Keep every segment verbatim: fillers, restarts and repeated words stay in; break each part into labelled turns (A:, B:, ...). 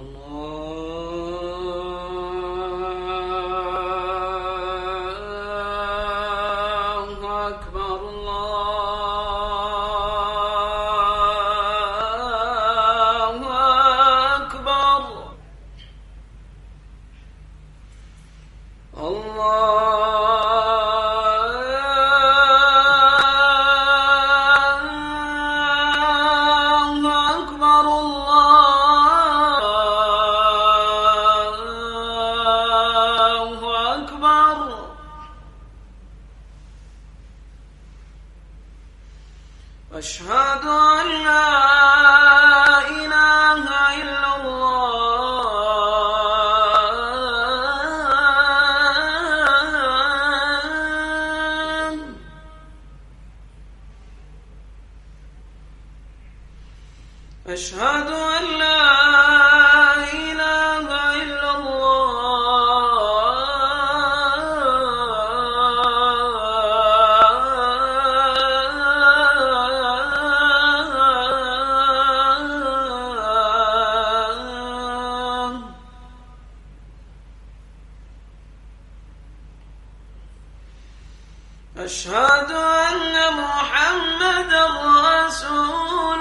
A: أشهد أن لا إله إلا الله. أشهد أن لا إله إلا الله. أشهد أن محمدًا رسول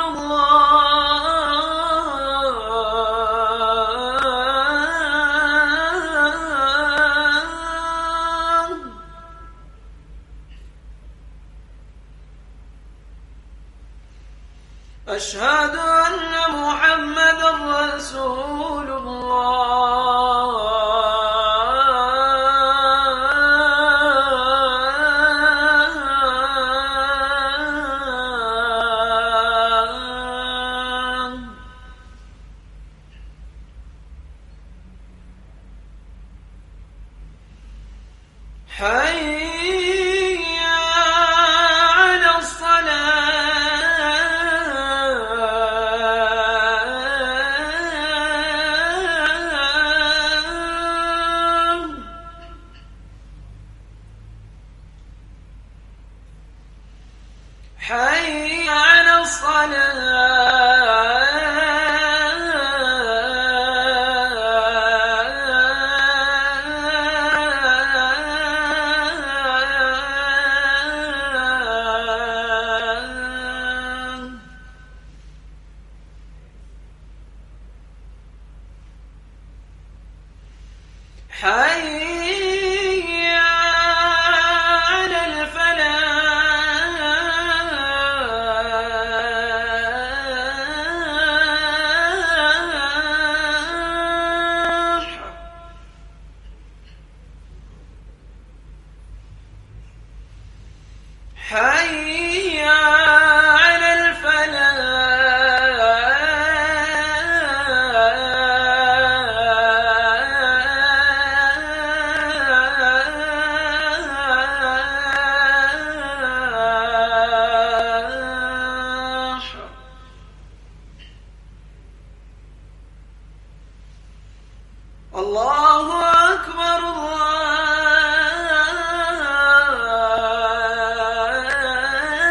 A: الله. أشهد أن محمدًا رسول الله. حي على الصلاة. حي على الصلاة. حي على الفلاح. حي على الفلاح. الله أكبر. الله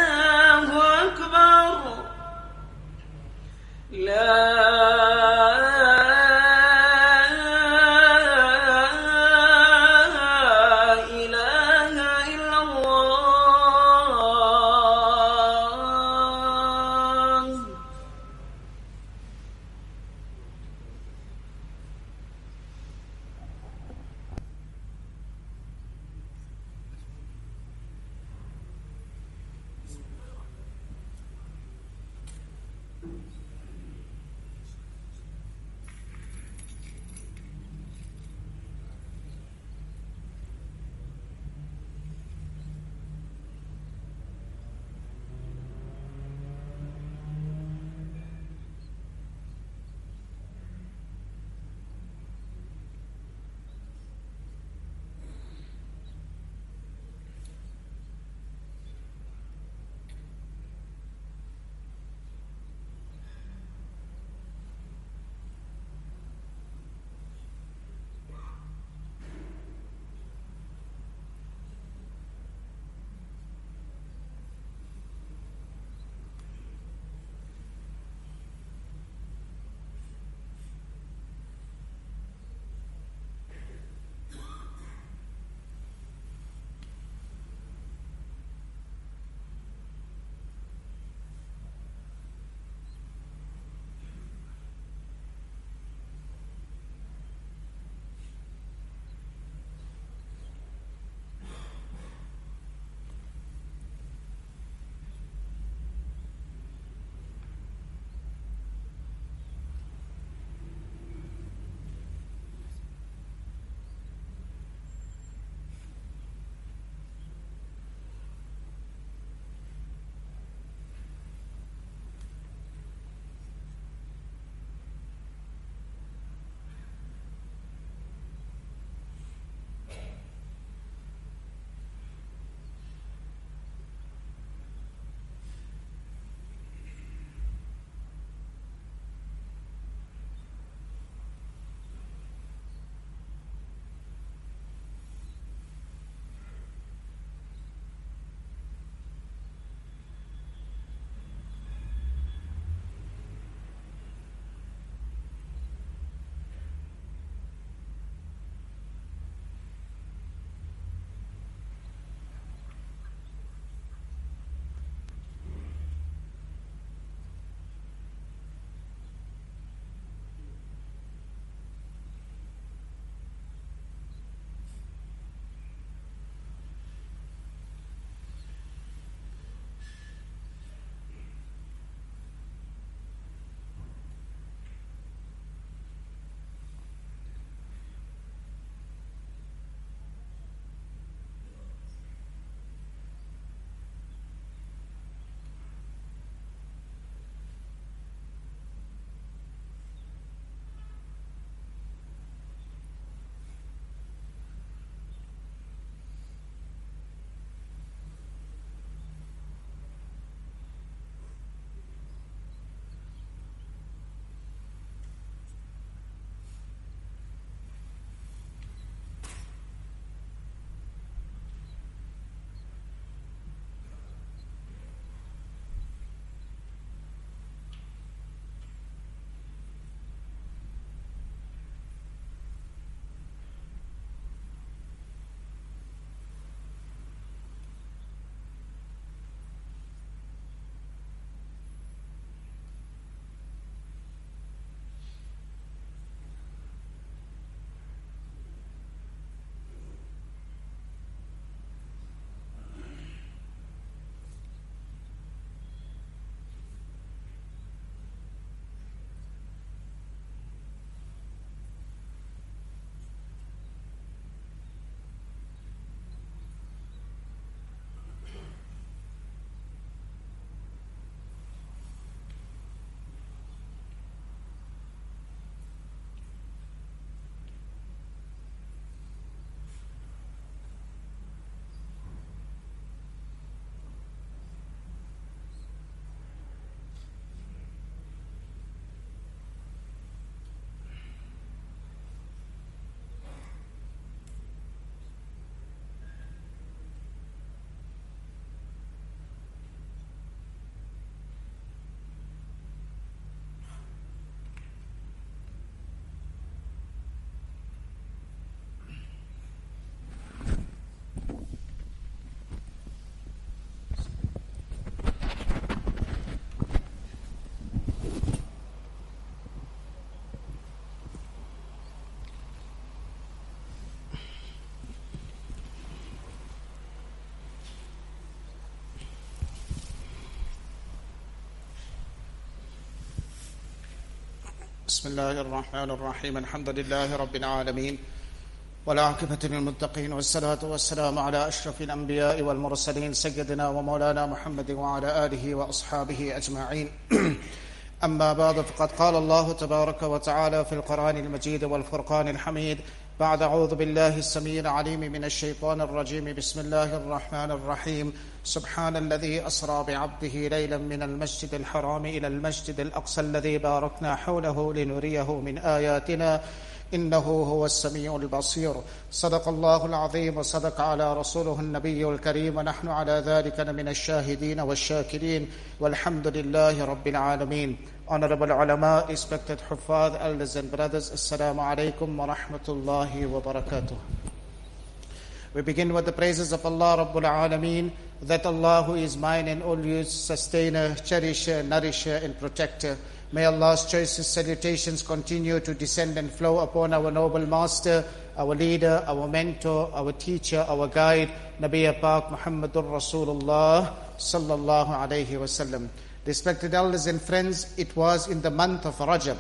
B: بسم الله الرحمن الرحيم الحمد لله رب العالمين والعاقبة للمتقين والصلاة والسلام على أشرف الأنبياء والمرسلين سيدنا ومولانا محمد وعلى آله وأصحابه أجمعين أما بعد فقد قال الله تبارك وتعالى في القرآن المجيد والفرقان الحميد بعد أعوذ بالله السميع العليم من الشيطان الرجيم بسم الله الرحمن الرحيم سبحان الذي أسرى بعبده ليلا من المسجد الحرام إلى المسجد الأقصى الذي باركنا حوله لنريه من آياتنا إنه هو السميع البصير صدق الله العظيم وصدق على رسوله النبي الكريم ونحن على ذلك من الشاهدين والشاكرين والحمد لله رب العالمين. Honorable ulama, respected huffaz, elders and brothers, Assalamu alaikum wa rahmatullahi wa barakatuh. We begin with the praises of Allah Rabbul Alameen, that Allah who is mine and always sustainer, cherisher, nourisher and protector. May Allah's choicest salutations continue to descend and flow upon our noble master, our leader, our mentor, our teacher, our guide, Nabiya Pak Muhammadur Rasulullah sallallahu alayhi wa sallam. Respected elders and friends, it was in the month of Rajab,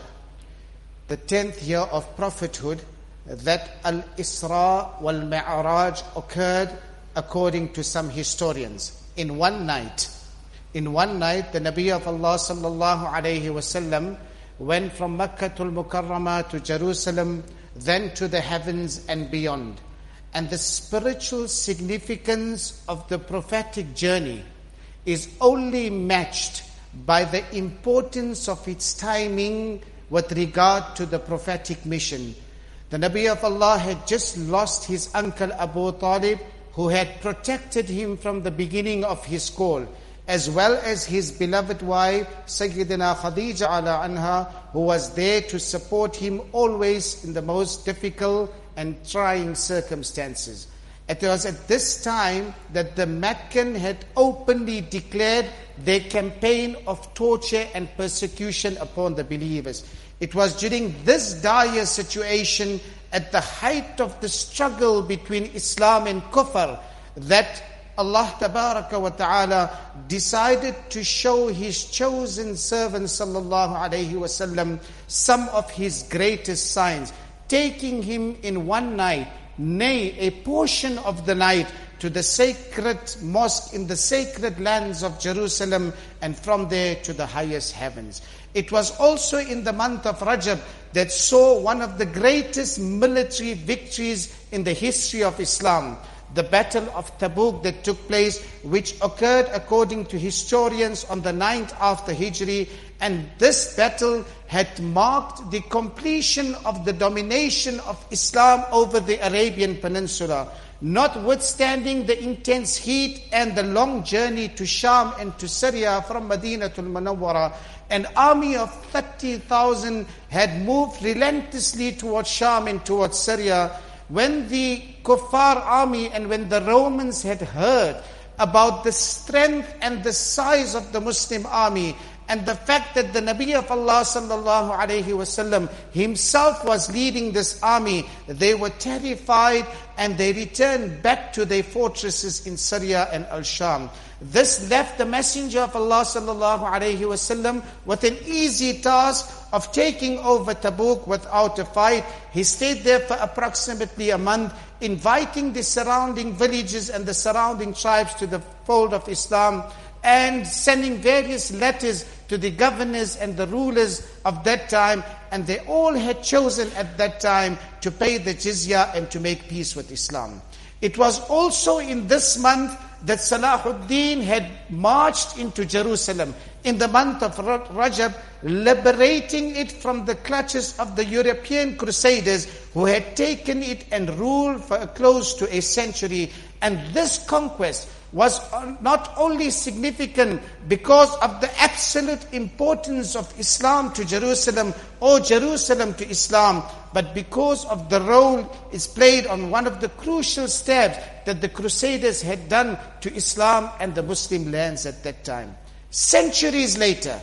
B: the tenth year of prophethood, that Al-Isra wal-Mi'raj occurred according to some historians. In one night, in one night, the Nabi of Allah sallallahu alayhi wasallam went from Makkah al-Mukarramah to Jerusalem, then to the heavens and beyond. And the spiritual significance of the prophetic journey is only matched by the importance of its timing with regard to the prophetic mission. The Nabi of Allah had just lost his uncle Abu Talib, who had protected him from the beginning of his call, as well as his beloved wife, Sayyidina Khadija ala anha, who was there to support him always in the most difficult and trying circumstances. It was at this time that the Meccan had openly declared their campaign of torture and persecution upon the believers. It was during this dire situation, at the height of the struggle between Islam and Kufr, that Allah Tabaraka wa Ta'ala decided to show His chosen servant sallallahu alayhi wa sallam some of His greatest signs, taking him in one night, nay, a portion of the night, to the sacred mosque in the sacred lands of Jerusalem, and from there to the highest heavens. It was also in the month of Rajab that saw one of the greatest military victories in the history of Islam, the Battle of Tabuk that took place, which occurred according to historians on the ninth after Hijri. And this battle had marked the completion of the domination of Islam over the Arabian Peninsula. Notwithstanding the intense heat and the long journey to Sham and to Syria from Madinatul Munawwara, an army of thirty thousand had moved relentlessly towards Sham and towards Syria. When the Kuffar army and when the Romans had heard about the strength and the size of the Muslim army, and the fact that the Nabi of Allah sallallahu alayhi wasallam himself was leading this army, they were terrified and they returned back to their fortresses in Syria and Al-Sham. This left the Messenger of Allah sallallahu alayhi wasallam with an easy task of taking over Tabuk without a fight. He stayed there for approximately a month, inviting the surrounding villages and the surrounding tribes to the fold of Islam, and sending various letters to the governors and the rulers of that time, and they all had chosen at that time to pay the jizya and to make peace with Islam. It was also in this month that Salahuddin had marched into Jerusalem in the month of Rajab, liberating it from the clutches of the European crusaders who had taken it and ruled for close to a century. And this conquest was not only significant because of the absolute importance of Islam to Jerusalem, or Jerusalem to Islam, but because of the role is played on one of the crucial steps that the Crusaders had done to Islam and the Muslim lands at that time. Centuries later,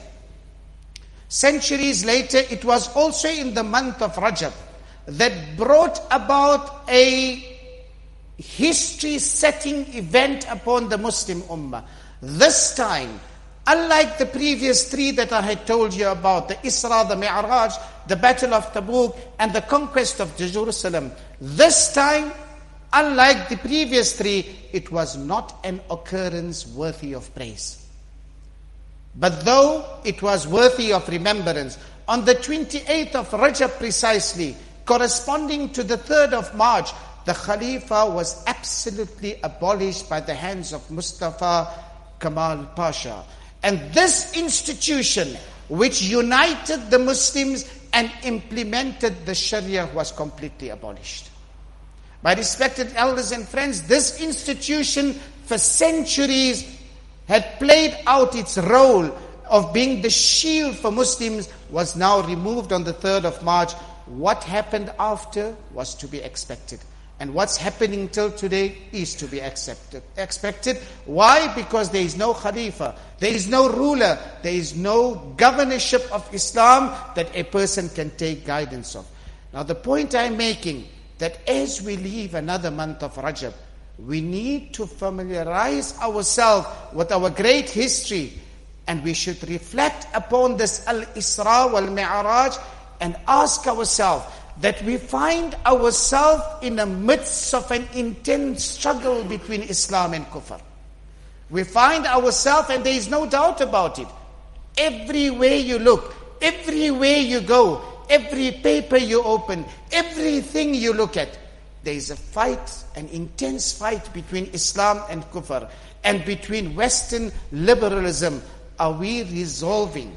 B: centuries later, it was also in the month of Rajab that brought about a history-setting event upon the Muslim Ummah. This time, unlike the previous three that I had told you about, the Isra, the Mi'raj, the Battle of Tabuk, and the conquest of Jerusalem. This time, unlike the previous three, it was not an occurrence worthy of praise. But though it was worthy of remembrance, on the twenty-eighth of Rajab precisely, corresponding to the third of March, the Khalifa was absolutely abolished by the hands of Mustafa Kemal Pasha. And this institution, which united the Muslims and implemented the Sharia, was completely abolished. My respected elders and friends, this institution for centuries had played out its role of being the shield for Muslims, was now removed on the third of March. What happened after was to be expected. And what's happening till today is to be accepted, expected. Why? Because there is no Khalifa, there is no ruler, there is no governorship of Islam that a person can take guidance of. Now the point I'm making, that as we leave another month of Rajab, we need to familiarize ourselves with our great history, and we should reflect upon this Al-Isra wal-Mi'raj and ask ourselves that we find ourselves in the midst of an intense struggle between Islam and Kufr. We find ourselves, and there is no doubt about it, everywhere you look, everywhere you go, every paper you open, everything you look at, there is a fight, an intense fight between Islam and Kufr, and between Western liberalism. Are we resolving?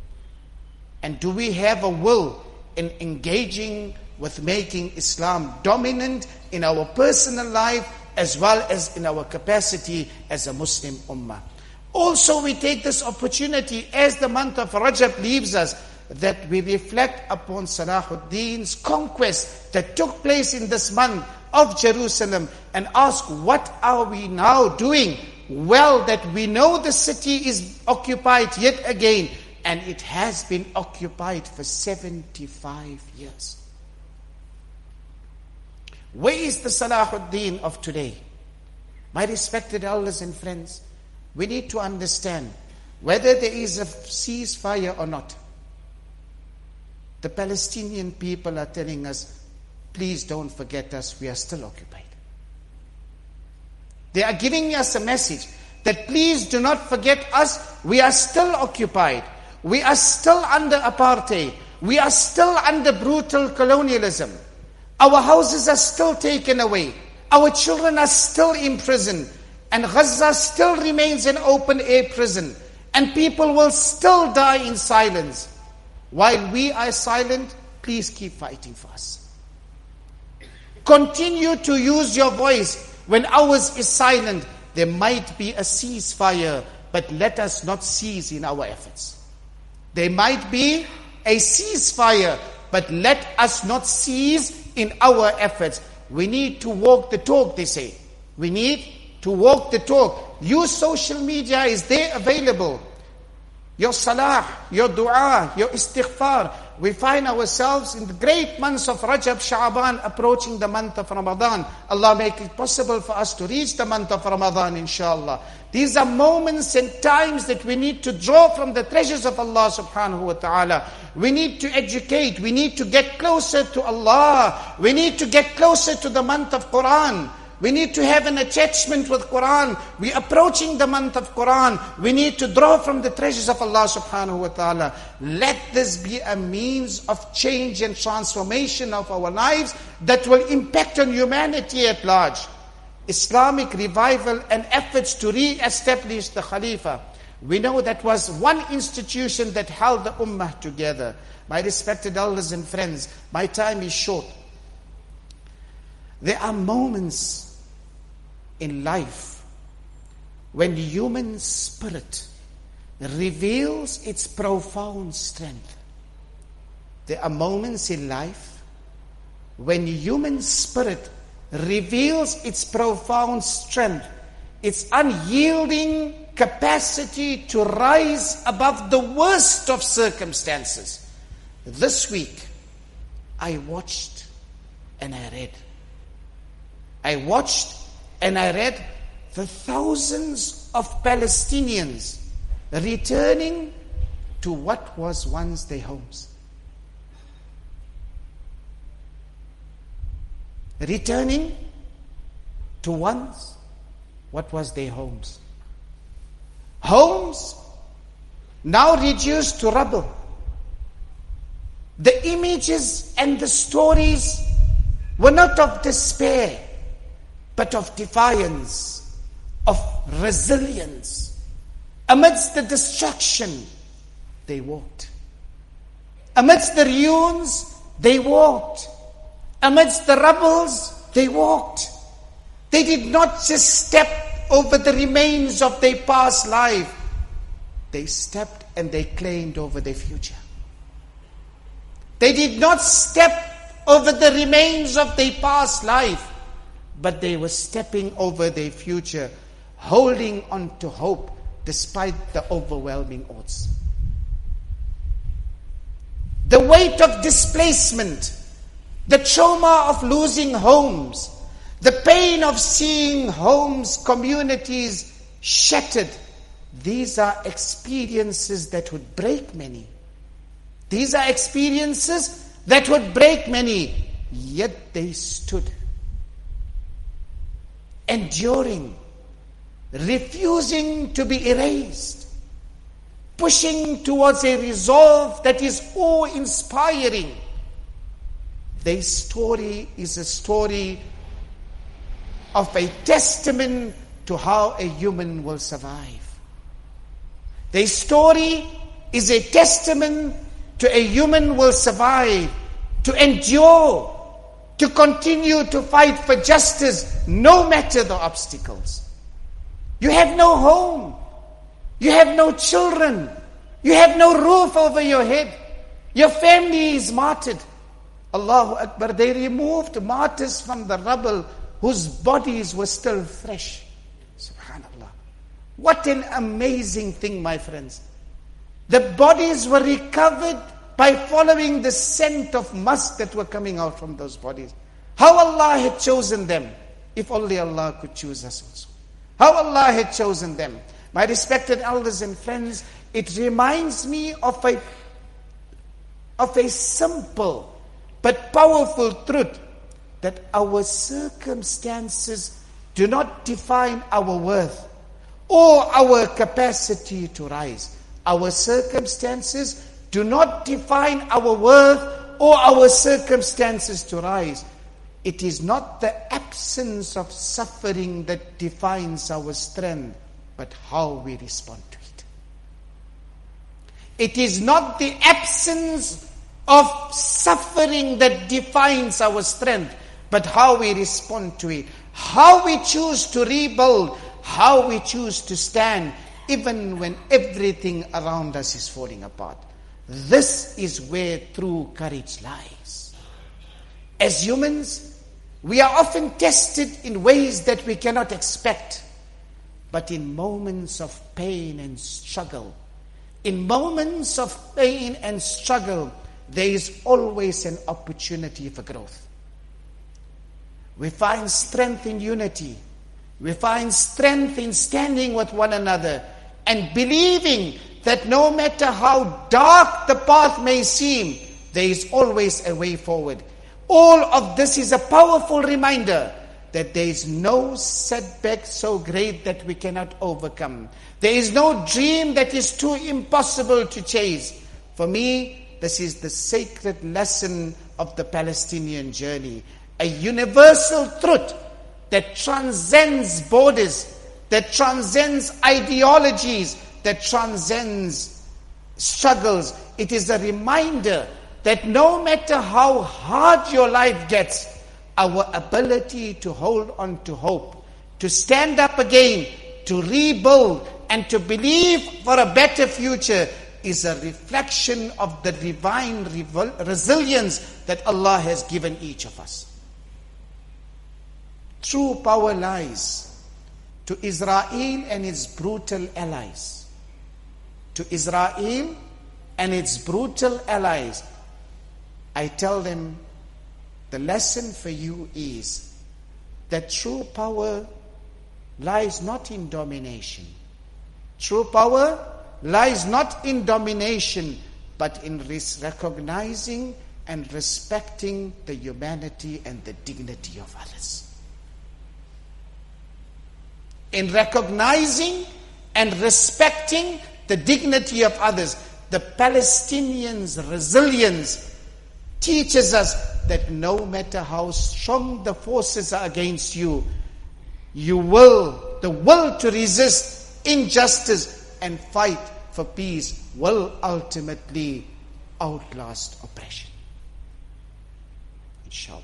B: And do we have a will in engaging with making Islam dominant in our personal life as well as in our capacity as a Muslim ummah? Also, we take this opportunity as the month of Rajab leaves us, that we reflect upon Salahuddin's conquest that took place in this month of Jerusalem, and ask, what are we now doing? Well, that we know the city is occupied yet again, and it has been occupied for seventy-five years. Where is the Salahuddin of today? My respected elders and friends, we need to understand whether there is a ceasefire or not. The Palestinian people are telling us, please don't forget us, we are still occupied. They are giving us a message that please do not forget us, we are still occupied. We are still under apartheid. We are still under brutal colonialism. Our houses are still taken away. Our children are still imprisoned. And Gaza still remains an open air prison. And people will still die in silence. While we are silent, please keep fighting for us. Continue to use your voice when ours is silent. There might be a ceasefire, but let us not cease in our efforts. There might be a ceasefire, but let us not cease in our efforts. We need to walk the talk, they say. We need to walk the talk. Use social media, is there available. Your salah, your dua, your istighfar. We find ourselves in the great months of Rajab, Sha'ban, approaching the month of Ramadan. Allah make it possible for us to reach the month of Ramadan, inshallah. These are moments and times that we need to draw from the treasures of Allah subhanahu wa ta'ala. We need to educate. We need to get closer to Allah. We need to get closer to the month of Quran. We need to have an attachment with Quran. We're approaching the month of Quran. We need to draw from the treasures of Allah subhanahu wa ta'ala. Let this be a means of change and transformation of our lives that will impact on humanity at large. Islamic revival and efforts to re-establish the Khalifa. We know that was one institution that held the Ummah together. My respected elders and friends, my time is short. There are moments in life when human spirit reveals its profound strength. There are moments in life when human spirit reveals its profound strength, its unyielding capacity to rise above the worst of circumstances. This week, I watched and I read. I watched and I read the thousands of Palestinians returning to what was once their homes. returning to once what was their homes. Homes now reduced to rubble. The images and the stories were not of despair, but of defiance, of resilience. Amidst the destruction, they walked. Amidst the ruins, they walked. Amidst the rubbles, they walked. They did not just step over the remains of their past life. They stepped and they claimed over their future. They did not step over the remains of their past life, but they were stepping over their future, holding on to hope despite the overwhelming odds. The weight of displacement, the trauma of losing homes, the pain of seeing homes, communities shattered, these are experiences that would break many. These are experiences that would break many, yet they stood, enduring, refusing to be erased, pushing towards a resolve that is awe-inspiring. Their story is a story of a testament to how a human will survive. Their story is a testament to a human will survive, to endure, to continue to fight for justice no matter the obstacles. You have no home. You have no children. You have no roof over your head. Your family is martyred. Allahu Akbar. They removed martyrs from the rubble whose bodies were still fresh. Subhanallah. What an amazing thing, my friends. The bodies were recovered by following the scent of musk that were coming out from those bodies. How Allah had chosen them, if only Allah could choose us also. How Allah had chosen them. My respected elders and friends, it reminds me of a, of a simple but powerful truth that our circumstances do not define our worth or our capacity to rise. Our circumstances do not define our worth or our circumstances to rise. It is not the absence of suffering that defines our strength, but how we respond to it. It is not the absence of suffering that defines our strength, but how we respond to it. How we choose to rebuild, how we choose to stand, even when everything around us is falling apart. This is where true courage lies. As humans, we are often tested in ways that we cannot expect. But in moments of pain and struggle, in moments of pain and struggle, there is always an opportunity for growth. We find strength in unity. We find strength in standing with one another and believing that no matter how dark the path may seem, there is always a way forward. All of this is a powerful reminder that there is no setback so great that we cannot overcome. There is no dream that is too impossible to chase. For me, this is the sacred lesson of the Palestinian journey. A universal truth that transcends borders, that transcends ideologies, that transcends struggles. It is a reminder that no matter how hard your life gets, our ability to hold on to hope, to stand up again, to rebuild, and to believe for a better future is a reflection of the divine resilience that Allah has given each of us. True power lies to Israel and its brutal allies. To Israel and its brutal allies, I tell them, the lesson for you is that true power lies not in domination. True power lies not in domination, but in recognizing and respecting the humanity and the dignity of others. In recognizing and respecting the dignity of others, the Palestinians' resilience teaches us that no matter how strong the forces are against you, you will, the will to resist injustice and fight for peace will ultimately outlast oppression. Inshallah.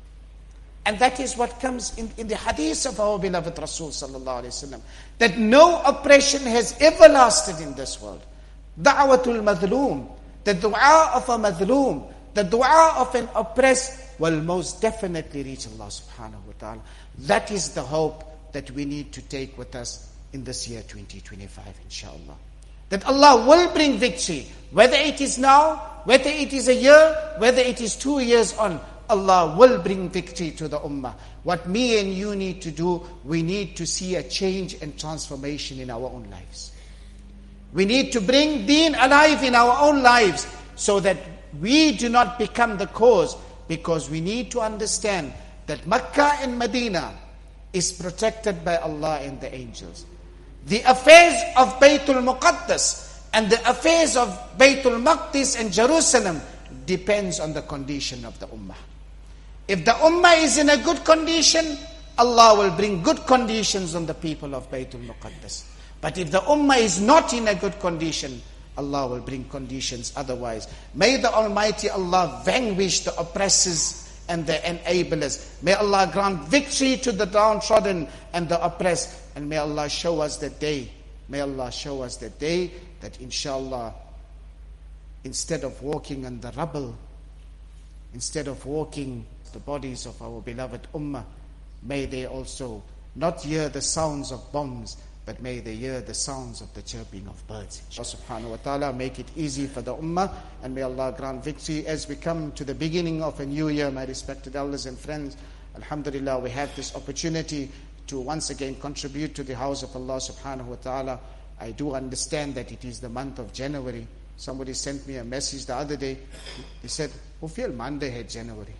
B: And that is what comes in, in the hadith of our beloved Rasul sallallahu alayhi wasallam, that no oppression has ever lasted in this world. Da'watul madhloom, the dua of a madhloom, the dua of an oppressed will most definitely reach Allah subhanahu wa ta'ala. That is the hope that we need to take with us in this year twenty twenty-five, inshallah. That Allah will bring victory, whether it is now, whether it is a year, whether it is two years on, Allah will bring victory to the ummah. What me and you need to do, we need to see a change and transformation in our own lives. We need to bring deen alive in our own lives so that we do not become the cause, because we need to understand that Makkah and Medina is protected by Allah and the angels. The affairs of Baytul Muqaddas and the affairs of Baytul Maqdis and Jerusalem depends on the condition of the ummah. If the ummah is in a good condition, Allah will bring good conditions on the people of Baytul Muqaddas. But if the ummah is not in a good condition, Allah will bring conditions otherwise. May the Almighty Allah vanquish the oppressors and the enablers. May Allah grant victory to the downtrodden and the oppressed. And may Allah show us that day, may Allah show us that day that inshallah, instead of walking on the rubble, instead of walking the bodies of our beloved ummah, may they also not hear the sounds of bombs, but may they hear the sounds of the chirping of birds. Allah subhanahu wa ta'ala make it easy for the ummah, and may Allah grant victory as we come to the beginning of a new year. My respected elders and friends, alhamdulillah, we have this opportunity to once again contribute to the house of Allah subhanahu wa ta'ala. I do understand that it is the month of January. Somebody sent me a message the other day. He said, hoeveel maande het January?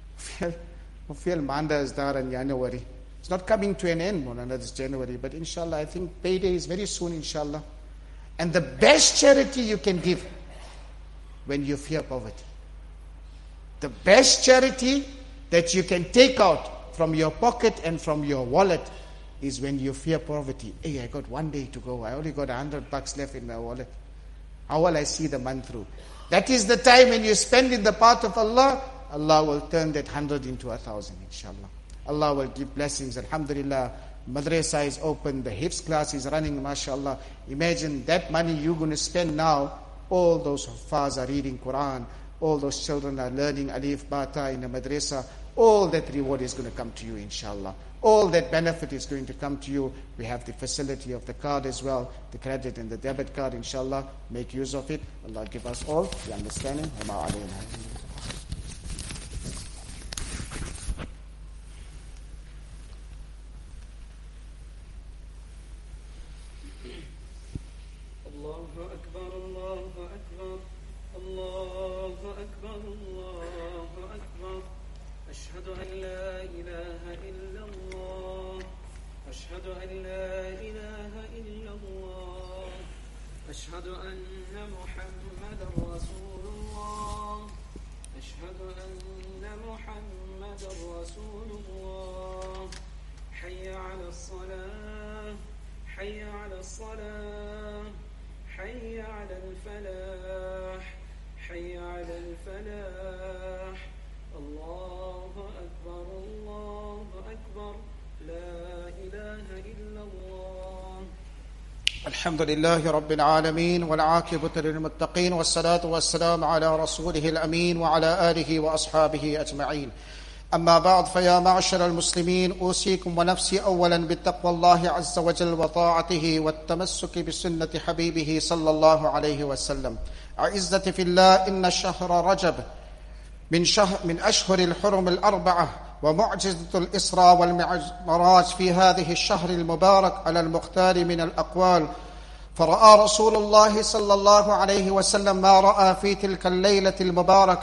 B: Hoeveel maande is daar in January? It's not coming to an end, Molana, this January, but inshallah, I think payday is very soon, inshallah. And the best charity you can give when you fear poverty. The best charity that you can take out from your pocket and from your wallet is when you fear poverty. Hey, I got one day to go. I only got a hundred bucks left in my wallet. How will I see the month through? That is the time when you spend in the path of Allah, Allah will turn that hundred into a thousand, inshallah. Allah will give blessings. Alhamdulillah, madrasa is open, the hifz class is running, mashallah. Imagine that money you're going to spend now, all those huffaz are reading Quran, all those children are learning alif, bata in the madrasa, all that reward is going to come to you, inshallah. All that benefit is going to come to you. We have the facility of the card as well, the credit and the debit card, inshallah. Make use of it. Allah give us all the understanding.
A: أشهد أن محمد رسول الله أشهد أن محمد رسول الله حي على الصلاة حي على الصلاة حي على الفلاح حي على الفلاح الله أكبر الله أكبر لا إله إلا الله.
B: الحمد لله رب العالمين والعاقبة للمتقين والصلاة والسلام على رسوله الأمين وعلى آله وأصحابه أجمعين. أما بعد، فيا معشر المسلمين، أوصيكم ونفسي أولا بتقوى الله عز وجل وطاعته والتمسك بسنة حبيبه صلى الله عليه وسلم. أعزتي في الله، إن شهر رجب من شهر من أشهر الحرم الأربعة، ومعجزة الإسراء والمعراج في هذه الشهر المبارك على المختار من الأقوال. فرأى رسول الله صلى الله عليه وسلم ما رأى في تلك الليلة المباركة،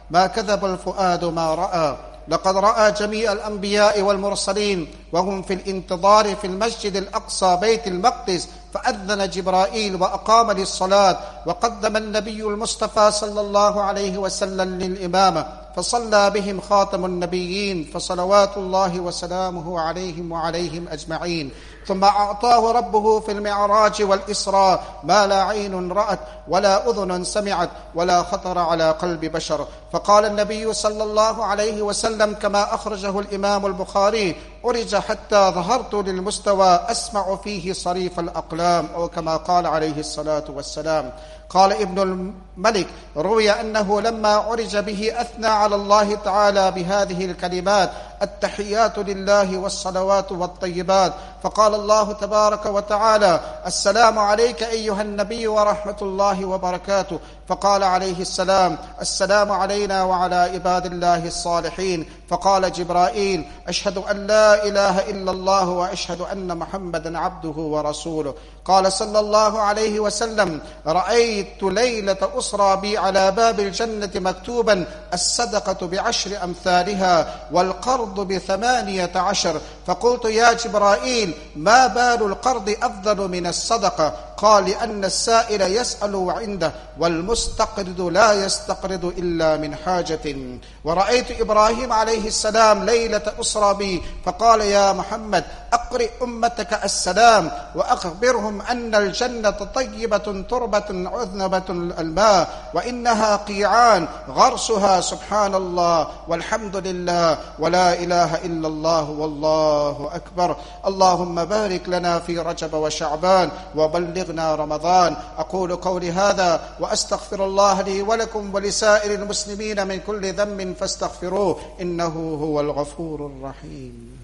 B: ما كذب الفؤاد ما رأى. لقد رأى جميع الأنبياء والمرسلين وهم في الانتظار في المسجد الأقصى بيت المقدس، فأذن جبرائيل وأقام للصلاة، وقدم النبي المصطفى صلى الله عليه وسلم للإمامة، فصلى بهم خاتم النبيين، فصلوات الله وسلامه عليهم وعليهم أجمعين. ثم أعطاه ربه في المعراج والإسراء ما لا عين رأت ولا أذن سمعت ولا خطر على قلب بشر. فقال النبي صلى الله عليه وسلم كما أخرجه الإمام البخاري: أرج حتى ظهرت للمستوى أسمع فيه صريف الأقلام، أو كما قال عليه الصلاة والسلام. قال ابن الملك: روي أنه لما عرج به أثنى على الله تعالى بهذه الكلمات: التحيات لله والصلوات والطيبات. فقال الله تبارك وتعالى: السلام عليك أيها النبي ورحمة الله وبركاته. فقال عليه السلام: السلام علينا وعلى عباد الله الصالحين. فقال جبرائيل: أشهد أن لا إله إلا الله وأشهد أن محمدا عبده ورسوله. قال صلى الله عليه وسلم: رأيت ليلة أسرى بي على باب الجنة مكتوبا: الصدقة بعشر أمثالها والقرض بثمانية عشر. فقلت: يا جبرائيل، ما بال القرض أفضل من الصدقة؟ قال: لأن السائل يسأل عنده والمستقرض لا يستقرض إلا من حاجة. ورأيت إبراهيم عليه السلام ليلة أسرى بي فقال: يا محمد، أقرئ أمتك السلام وأخبرهم أن الجنة طيبة تربة عذنبة الماء، وإنها قيعان غرسها سبحان الله والحمد لله ولا إله إلا الله والله أكبر. اللهم بارك لنا في رجب وشعبان وبلغنا رمضان. أقول قولي هذا وأستغفر الله لي ولكم ولسائر المسلمين من كل ذنب فاستغفروه إنه هو الغفور الرحيم.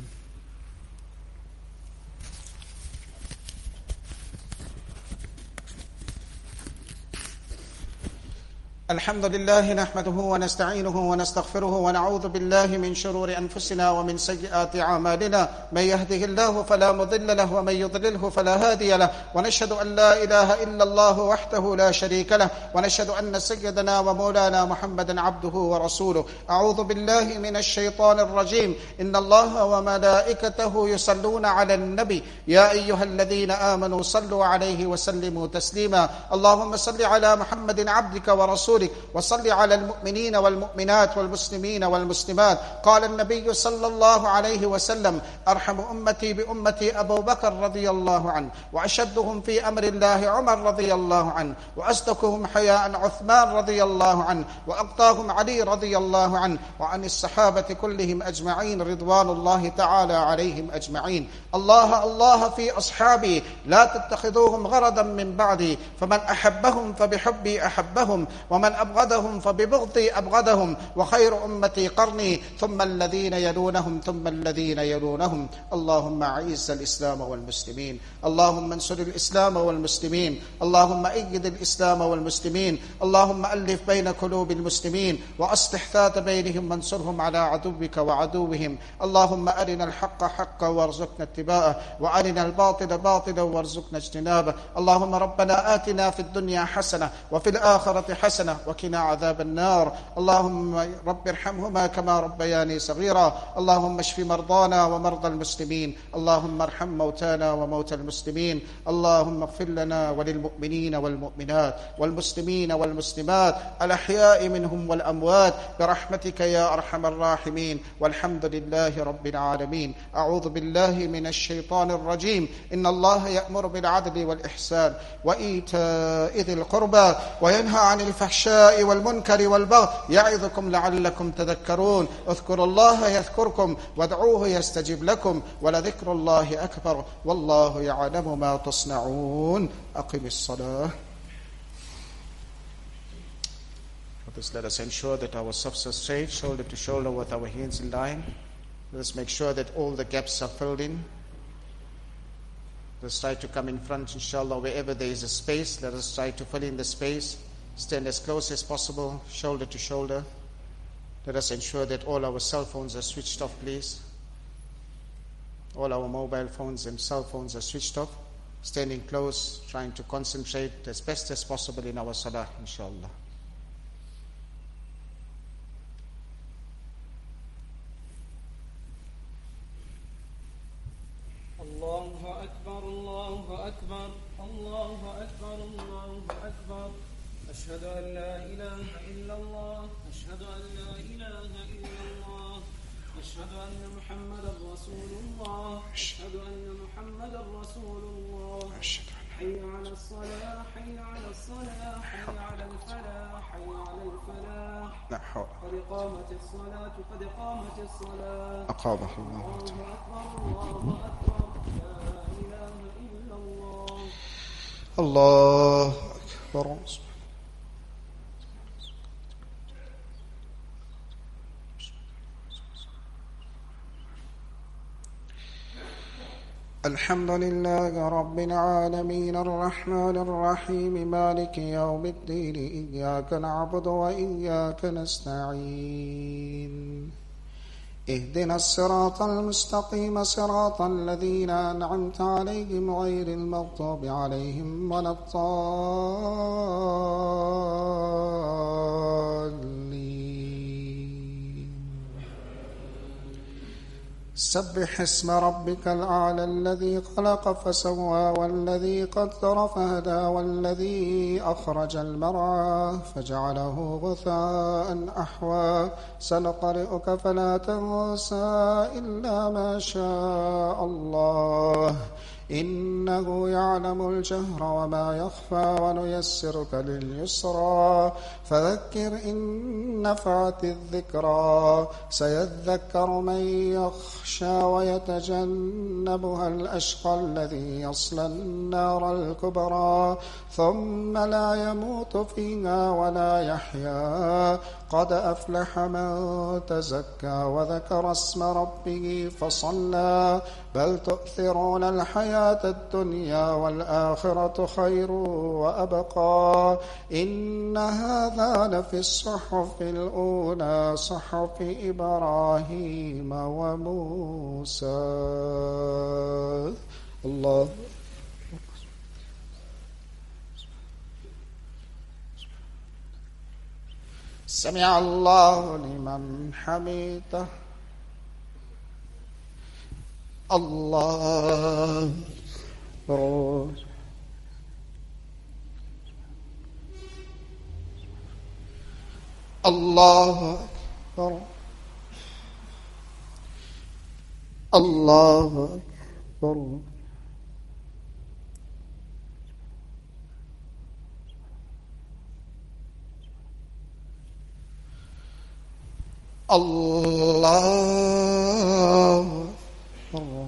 B: الحمد لله نحمده ونستعينه ونستغفره ونعوذ بالله من شرور أنفسنا ومن سيئات أعمالنا. من يهده الله فلا مضل له ومن يضلله فلا هادي له، ونشهد أن لا إله إلا الله وحده لا شريك له، ونشهد أن سيدنا ومولانا محمدا عبده ورسوله. أعوذ بالله من الشيطان الرجيم. إن الله وملائكته يصلون على النبي يا أيها الذين آمنوا صلوا عليه وسلموا تسليما. اللهم صل على محمد عبدك ورسولك، وصل على المؤمنين والمؤمنات والمسلمين والمسلمات. قال النبي صلى الله عليه وسلم: أرحم أمتي بأمتي أبو بكر رضي الله عنه، وأشدهم في أمر الله عمر رضي الله عنه، وأصدقهم حياء عثمان رضي الله عنه، وأقطاهم علي رضي الله عنه، وعن الصحابة كلهم أجمعين رضوان الله تعالى عليهم أجمعين. الله الله في أصحابي لا تتخذوهم غرضا من بعدي، فمن أحبهم فبحبي أحبهم، ومن أبغضهم فببغضي أبغضهم، وخير أمتي قرني ثم الذين يلونهم ثم الذين يلونهم. اللهم أعز الإسلام والمسلمين، اللهم انصر الإسلام والمسلمين، اللهم أيد الإسلام والمسلمين، اللهم ألف بين قلوب المسلمين وأصلح ذات بينهم وانصرهم على عدوك وعدوهم. اللهم أرنا الحق حقا وارزقنا اتباعه، وأرنا الباطل باطلا وارزقنا اجتنابه. اللهم ربنا آتنا في الدنيا حسنة وفي الآخرة حسنة وقنا عذاب النار. اللهم رب ارحمهما كما ربياني صغيرا. اللهم اشف مرضانا ومرضى المسلمين، اللهم ارحم موتانا وموتى المسلمين. اللهم اغفر لنا وللمؤمنين والمؤمنات والمسلمين والمسلمات الأحياء منهم والأموات برحمتك يا أرحم الراحمين، والحمد لله رب العالمين. أعوذ بالله من الشيطان الرجيم. إن الله يأمر بالعدل والإحسان وإيتاء ذي القربى وينهى عن الفحشاء والمنكر والبغي يعظكم لعلكم تذكرون. اذكروا الله يذكركم وادعوه يستجب لكم ولذكر الله أكبر والله يعلم ما تصنعون. أقم الصلاة. Let us ensure that our safs are straight, shoulder to shoulder with our hands in line. Let us make sure that all the gaps are filled in. Let us try to come in front, inshallah, wherever there is a space. Let us try to fill in the space. Stand as close as possible, shoulder to shoulder. Let us ensure that all our cell phones are switched off, please. All our mobile phones and cell phones are switched off. Standing close, trying to concentrate as best as possible in our salah, inshallah.
A: أكبر الله أكبر الله أكبر الله أكبر أشهد أن لا إله إلا الله أشهد أن لا إله إلا الله أشهد أن محمدا رسول الله أشهد أن محمدا رسول الله حي على الصلاة حي على الصلاة حي على الفلاح حي على الفلاح
B: لا حول.
A: قد قامت الصلاة قد قامت الصلاة
B: أقامه الله.
A: الله أكبر الله أكبر لا إله إلا الله.
B: الله أكبر. الحمد لله رب العالمين الرحمن الرحيم مالك يوم الدين إياك نعبد وإياك نستعين اهدنا الصراط المستقيم صراط الذين أنعمت عليهم غير المغضوب عليهم ولا الضالين. سبح اسم ربك الأعلى الذي خلق فسوى والذي قدر فهدى والذي أخرج المرعى فجعله غثاء أحوى سنقرئك فلا تنسى إلا ما شاء الله إنه يعلم الجهر وما يخفى ونيسرك لليسرى فذكر إن نفعت الذكرى سيذكر من يخشى ويتجنبها الأشقى الذي يصلى النار الكبرى ثم لا يموت فيها ولا يحيا قد أفلح من تزكى وذكر اسم ربه فصلى بل تؤثرون الحياة الدنيا والآخرة خير وأبقى إن هذا لفي الصحف الأولى صحف إبراهيم وموسى. الله سمع الله لمن حمده. الله أكبر. الله أكبر. الله أكبر. الله أكبر.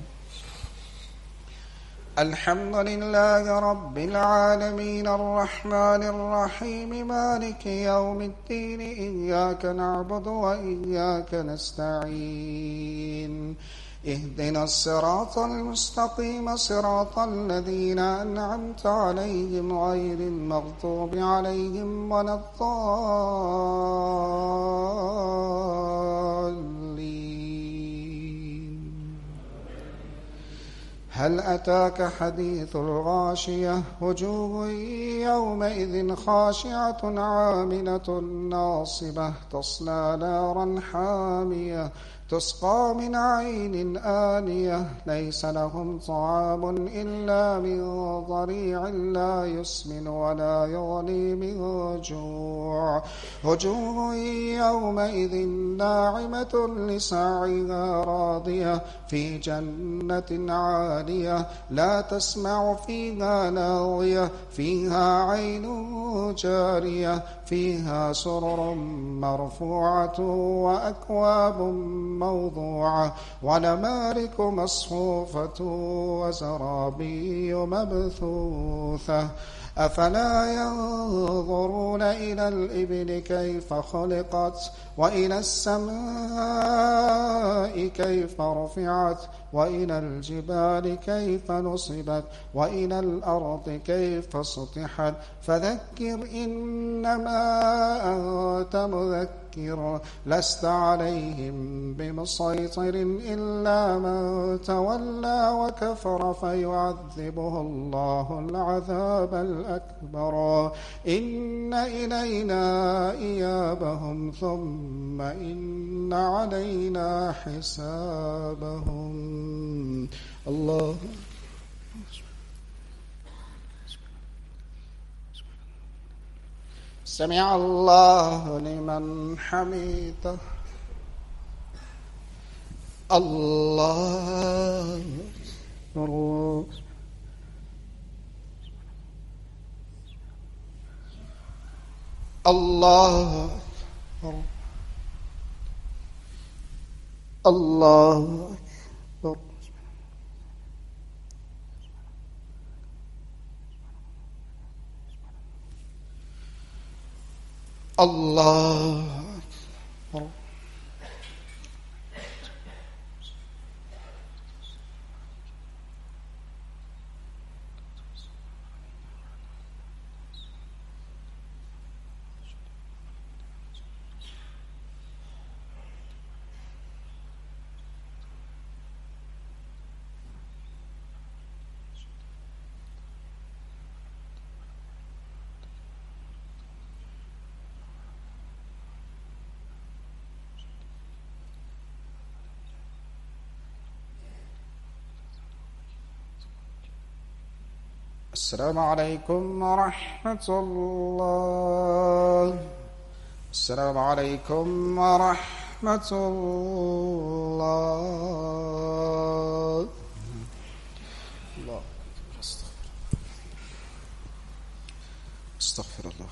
B: الحمد لله رب العالمين الرحمن الرحيم مالك يوم الدين إياك نعبد وإياك نستعين اهدنا الصراط المستقيم صراط الذين أنعمت عليهم غير المغضوب عليهم ولا الضالين. هل أتاك حديث الغاشية وجوه يومئذ خاشعة عاملة ناصبة تصلى نارا حامية تسقى من عين آنية ليس لهم طعام إلا من ضريع لا يسمن ولا يغني من جوع وجوه يومئذ ناعمة لسعيها راضية في جنة عالية لا تسمع فيها لاغية فيها عين جارية فيها سرر مرفوعة وأكواب موضوعة ونمارق مصفوفة وزرابي مبثوثة أفلا ينظرون إلى الإبل كيف خلقت وإلى السماء كيف رفعت وإلى الجبال كيف نصبت وإلى الأرض كيف سطحت فذكر إنما أنت مذكر لست عليهم بمسيطر إلا من تولى وكفر فيعذبه الله العذاب الأكبر إن إلينا إيابهم ثم إن علينا حسابهم. الله سمع الله لمن حمده. الله أكبر. الله أكبر. الله أكبر. الله أكبر. السلام عليكم ورحمة الله. السلام عليكم ورحمة الله. الله استغفر الله.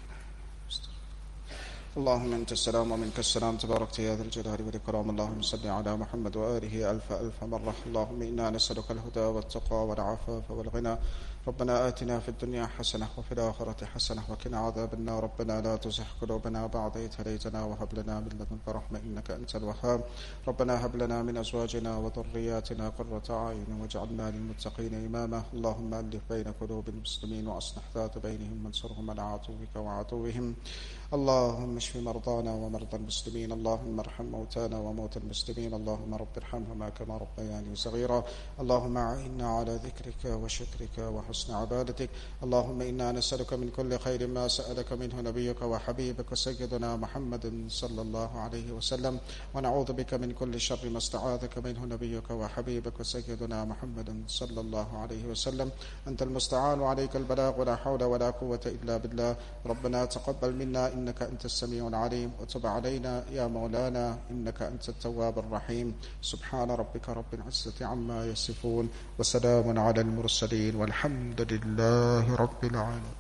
B: اللهم أنت السلام ومنك السلام، تباركت يا ذا الجلال والإكرام. اللهم صل على محمد وآله ألف ألف مرة. اللهم إنا نسألك الهدى والتقى والعفاف والغنى. ربنا آتنا في الدنيا حسنة وفي الآخرة حسنة وقنا عذاب النار. ربنا لا تزغ قلوبنا بعد إذ هديتنا وهب لنا من لدنك رحمة إنك أنت الوهاب. ربنا هب لنا من أزواجنا وذرياتنا قرة أعين واجعلنا للمتقين إماما. اللهم ألف بين قلوب المسلمين وأصلح ذات بينهم وانصرهم على عدوك وعدوهم. اللهم اشف مرضانا ومرضى المسلمين. اللهم ارحم موتانا وموتى المسلمين. اللهم رب ارحمهما كما ربياني صغيرا. اللهم أعنا على ذكرك وشكرك وحسن عبادتك. اللهم إنا نسألك من كل خير ما سألك منه نبيك وحبيبك سيدنا محمد صلى الله عليه وسلم، ونعوذ بك من كل شر ما استعاذك منه نبيك وحبيبك سيدنا محمد صلى الله عليه وسلم. أنت المستعان وعليك البلاغ، ولا حول ولا قوة إلا بالله. ربنا تقبل منا إنك أنت السميع العليم، وتب علينا يا مولانا إنك أنت التواب الرحيم. سبحان ربك رب العزة عما يصفون، وسلام على المرسلين، والحمد لله رب العالمين.